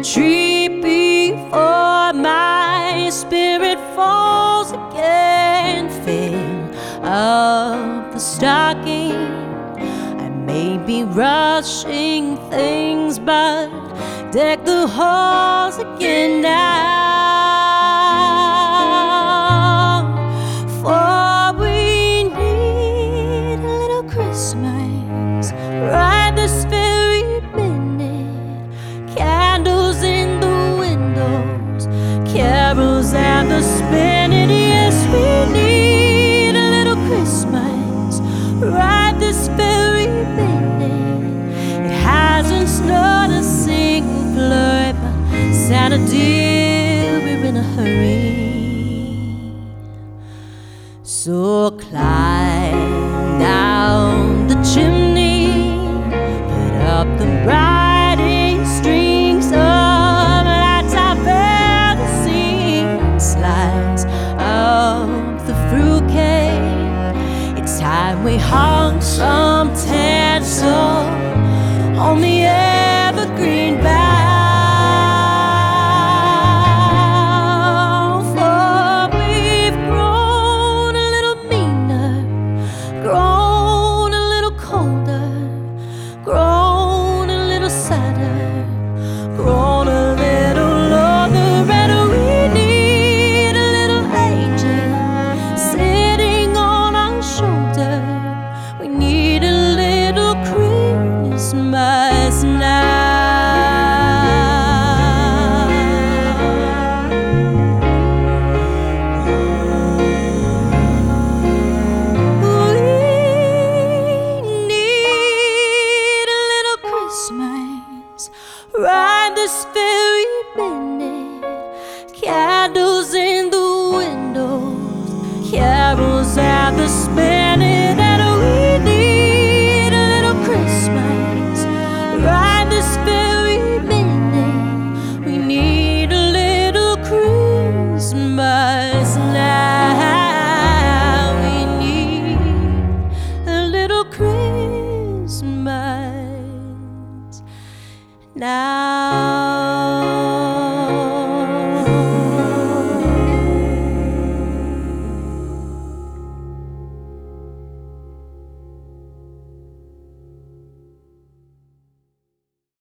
tree before my spirit falls again. Fill up the stocking. I may be rushing things, but deck the halls again now. For we need a little Christmas right this very minute. Candles in the windows, carols at the spinning. Yes, we need a little Christmas right this very minute. It hasn't snowed a single flurry, but Santa dear, we're in a hurry. So climb down the chimney, put up the brightest strings of lights. I bear the scene, slides of the fruitcake. It's time we hung some tinsel on the evergreen bough. For we've grown a little meaner, grown a little colder, grown a little sadder, grown a little longer, and we need a little angel sitting on our shoulder. We need a little Christmas now. We need a little Christmas right this very minute. Candles in the windows, carols at the spinning, and we need a little Christmas right this very minute. We need a little Christmas now. We need a little Christmas now.